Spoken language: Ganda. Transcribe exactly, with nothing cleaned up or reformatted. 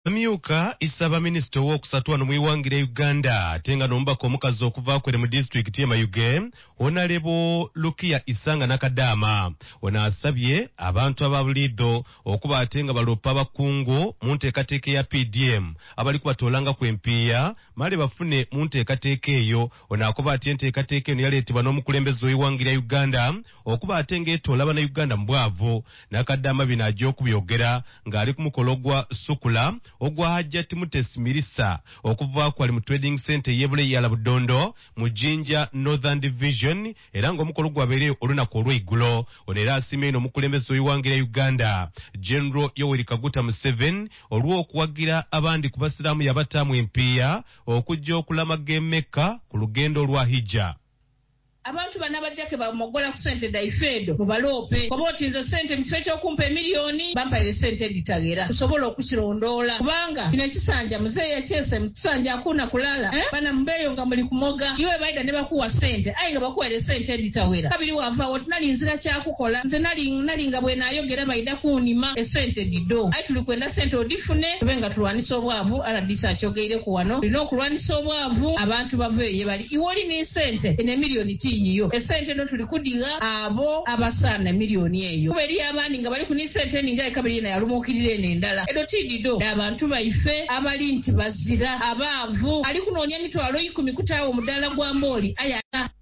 Amyuka isaba minisita w'okusatu wano mwiwangira Uganda tenga nombako omukazi okuva kwere mu district ye Mayuge Honorable Lukia Isanga Nakadama ona asabye abantu ababulido okuba atenga balopa abakungu mu nteekateeka ya P D M abali kubatolanga ku empiya mali bafune mu nteekateeka eyo ona akuba ati enteekateeka eno yaleetebwa n'omukulembeze w'iwangira Uganda okuba atenga etoola bana Uganda mbwavu Nakadama bino ajja okubyogera ng'ali ku mukolo gwa Sukula ogwa Hajjati Mutesi Mirisa okuva kwali mu trading center yebule ya Labudondo mu Jinja Northern Division era ngo omukolo gwabere olunaku olw'eigulo onera asimeno omukulembeze w'iwangira Uganda General Yoweri Kaguta Museveni olw'okuwagira abandi ku basiraamu yabatamu empiya okujja okulamaga Mecca ku lugendo lwa hijja. Abantu banabajjake bamogola ku sente daifedo mubalope oboti nze sente mfecho kumpe milioni bampaire sente ditagera kusobola okukirondoola kubanga kino kisanja muzeeya kyese mukisanja akuna kulala eh? Bana mbeyo nga muli kumoga iwe baida ne bakuwa sente ayi nga bakuwa sente ditawera kabiri wava woti nali nzira kyakukola nze nali nali nga bwe nayogera baida kunima esente dido ayi tuli kwenda sente odifune tubenga tulwanisa obwavu ala disa kyogeire ku wano lino kulwanisa obwavu abantu baveeye bali iwoli ni sente ene milioni iyo esente no tulikudiga abo abasana milioni eyo kuberi abandi nga bali kuni sente ninja kabiri na yalumukirire nendala edo tidido abantu baife abali nti bazira abavu ali kunonya mitwalo ikumi kutawo mudala gwa mboli aya